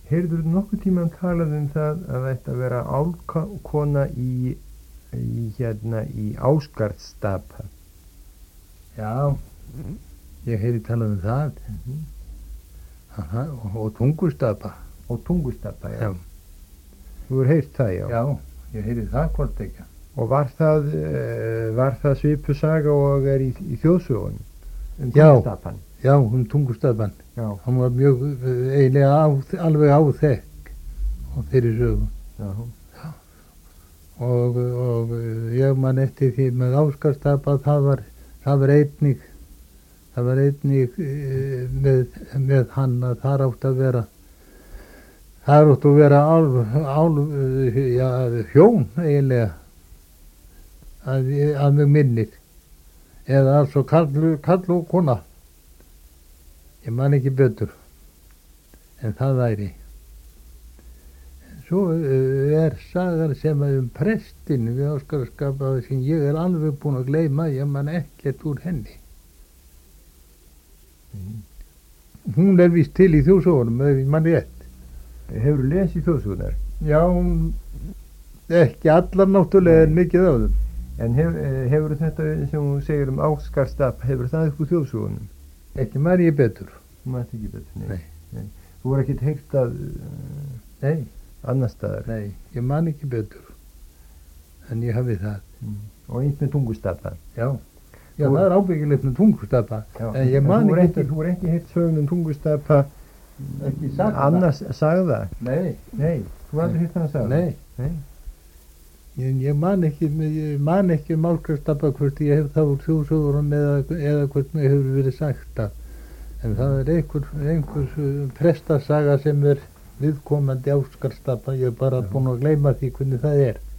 Heyrður nokkuð tímann talað það að þetta vera álkona í Ásgarðsstapa? Já, ég heyri talað það. Og Tungustapa. Og Tungustapa, já. Já. Þú hefur heyrt það, já. Já, ég heyri það hvort ekki. Og var það svipuð saga og í þjóðsögunum? Tungustapan? Já, Tungustapan. Já. Hann var mjög eiginlega alveg áþekk á þeirri sögu. Já. Og ég man eftir því með Ásgarðsstapa, það var einnig með hann að þar áttu að vera hjón eiginlega að mig minnir, eða altså karl og kona, ég man ekki betur en það væri. Svo sagan sem prestinn við Ásgarðsstapa sem ég alveg búinn að gleyma, ég man ekkert úr henni. Hún víst til í þjóðsögunum, ef ég man rétt. Hefurðu lesið þjóðsögunar? Já, ekki allar náttúrulega en mikið af þeim. En hefurðu þetta sem þú segir Ásgarðsstapa, hefurðu það upp úr þjóðsögunum? Ekki man ég betur. Þú manst ekki betur, nei. Nei. Þú voru ekkert heyrt að annar staðar? Nei, ég man ekki betur. En ég hafi það. Og eins með Tungustapa? Já, það er ábyggilegt með Tungustapa. En ég man ekki betur. Þú voru ekki heyrt sögun Tungustapa? Ekki sagt það? Annars sagða? Nei. Þú var aldrei heyrt hann að sagða? Nei. Ég man ekki Ásgarðsstapa hvort ég hef það úr þjóðsögunum eða hvort mér hefur verið sagt það. En það er einhver prestasaga sem viðkomandi Ásgarðsstapa, ég bara búinn að gleyma því hvernig það er.